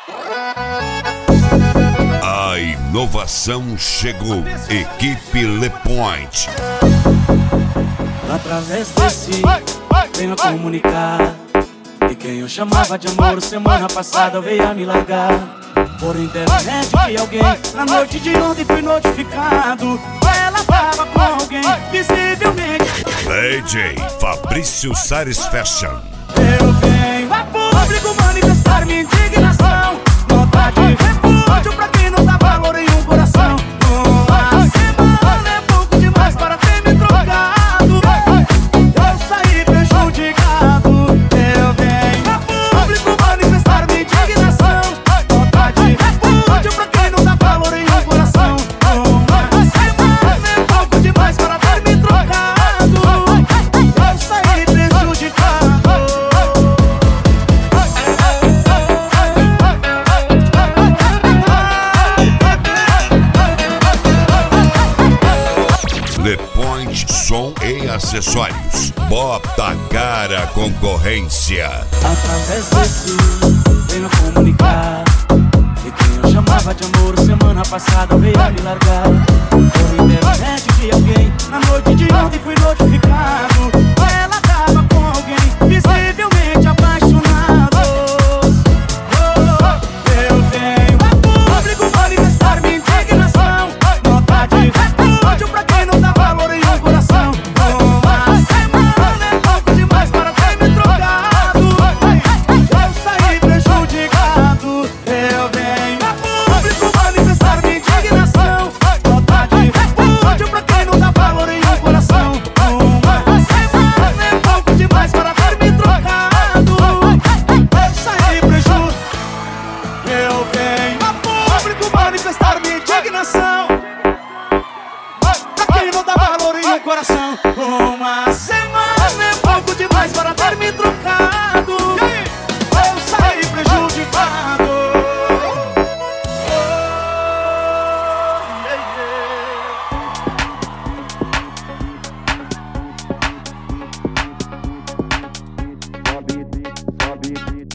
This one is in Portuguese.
A inovação chegou. Equipe Le Point. Através desse venho comunicar que quem eu chamava de amor semana passada veio a me largar. Por internet que alguém na noite de ontem foi notificado. Ela tava com alguém visivelmente. DJ Fabrício Sares Fashion. Eu venho a público manifestar minha indignação. Nota de repúdio pra quem não dá valor em um coração. Uma semana é pouco demais para ter me trocado. Eu saí prejudicado. Eu venho a público manifestar minha indignação. Nota de repúdio pra quem não dá valor em um coração. Uma semana é pouco demais para ter me trocado. Eu saí prejudicado. Le Point Som e Acessórios. Bota a cara à concorrência. Através desse venho comunicar que quem eu chamava de amor semana passada veio a me largar. Por internet de alguém na noite de ontem fui notificado. Ela tava com alguém visivelmente apaixonados. Eu venho a público manifestar minha indignação. Nota de repúdio pra quem não dá valor em um coração. Uma semana é pouco demais para ter me trocado. Eu saí prejudicado. Eu venho a público manifestar minha indignação. Nota de repúdio pra quem não dá valor em um coração. Uma semana é pouco demais para ter me trocado. Eu saí prejudicado. Eu venho a público manifestar minha indignação. Pra quem não dá valor em um coração. Uma semana é pouco demais para ter me trocado.